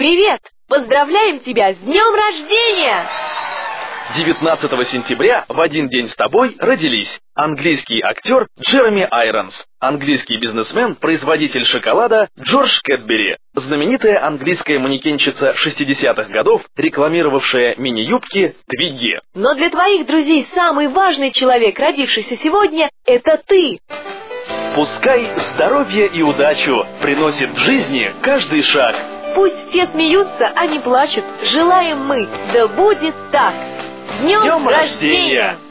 Привет! Поздравляем тебя с днем рождения! 19 сентября в один день с тобой родились английский актер Джереми Айронс, английский бизнесмен, производитель шоколада Джордж Кэтбери, знаменитая английская манекенщица 60-х годов, рекламировавшая мини-юбки Твигги. Но для твоих друзей самый важный человек, родившийся сегодня, это ты! Пускай здоровье и удачу приносит в жизни каждый шаг. Пусть все смеются, а не плачут. Желаем мы, да будет так! С днем рождения!